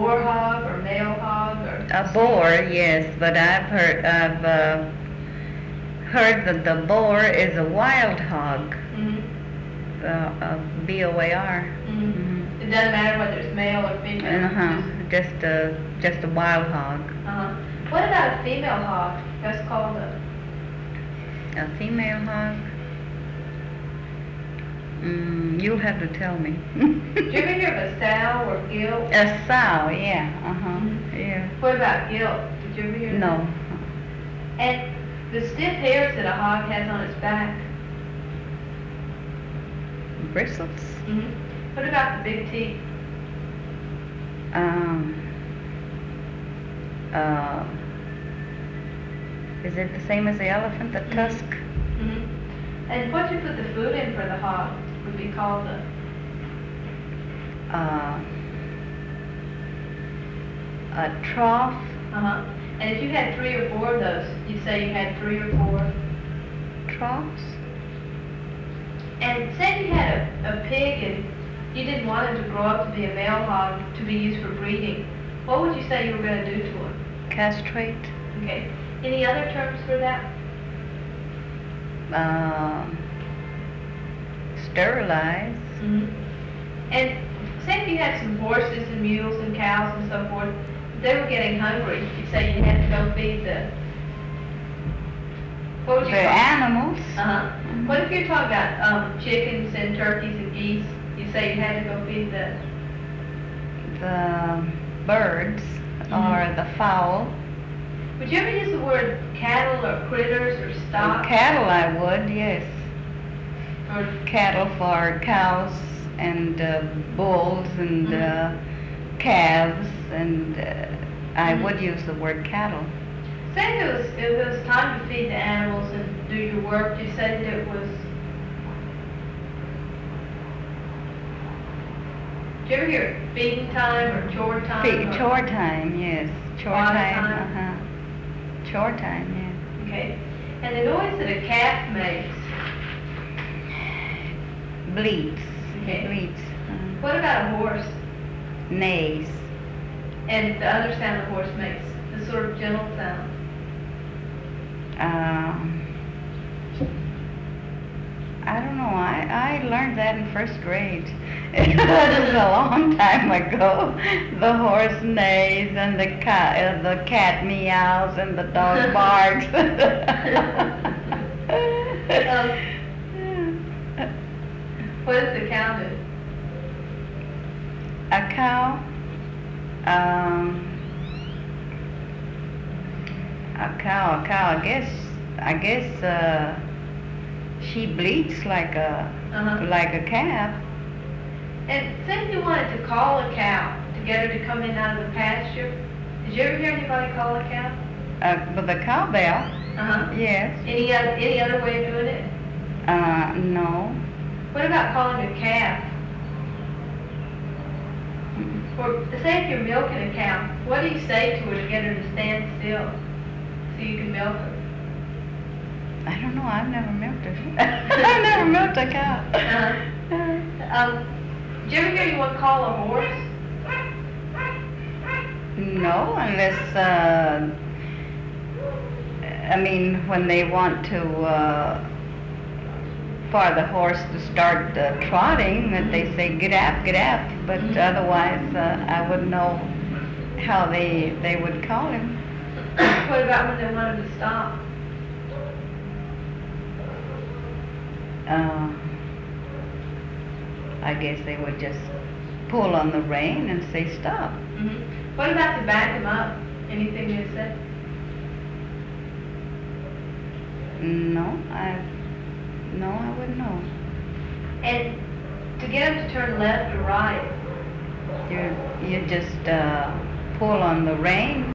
boar hog or male hog or? A boar, yes, but I've heard that the boar is a wild hog. BOAR. It doesn't matter whether it's male or female. Just a wild hog. What about a female hog? That's called a female hog. You'll have to tell me. Did you ever hear of a sow or gilt? A sow, yeah. Yeah. What about gilt? Did you ever hear of No. that? And the stiff hairs that a hog has on its back. Bristles? What about the big teeth? Is it the same as the elephant, the tusk? And what you put the food in for the hog would be called a trough. And if you had 3 or 4 of those, you'd say you had 3 or 4 troughs. And say you had a pig and you didn't want him to grow up to be a male hog to be used for breeding. What would you say you were going to do to him? Castrate. Okay. Any other terms for that? Sterilize. And say if you had some horses and mules and cows and so forth, they were getting hungry. You'd say you had to go feed the... What would you the call animals. What if you're talking about chickens and turkeys and geese? You say you had to go feed the birds or the fowl. Would you ever use the word cattle or critters or stock? Cattle I would, yes. Or cattle for cows and bulls and calves, and I would use the word cattle. Say if it was time to feed the animals and do your work, you said that it was... Did you ever hear feeding time or chore time? Chore time, yes. Chore time. Chore time, yeah. Okay. And the noise that a calf makes? Bleats. Okay. Bleats. What about a horse? Neighs. And the other sound the horse makes, the sort of gentle sound? I don't know. I learned that in first grade. It was a long time ago. The horse neighs and the cat meows and the dog barks. What does the cow do? A cow? A cow. I guess she bleats like a calf. And say if you wanted to call a cow to get her to come in out of the pasture, did you ever hear anybody call a cow? With a cowbell. Yes. Any other way of doing it? No. What about calling a calf? Or say if you're milking a cow, what do you say to her to get her to stand still so you can milk her? I don't know. I've never milked her. I've never milked a cow. Did you ever hear anyone call a horse? No, unless when they want to for the horse to start trotting, that they say get up, but otherwise I wouldn't know how they would call him. What about when they want him to stop? I guess they would just pull on the rein and say stop. What about to back him up? Anything you said? No, I wouldn't know. And to get him to turn left or right? You just pull on the rein.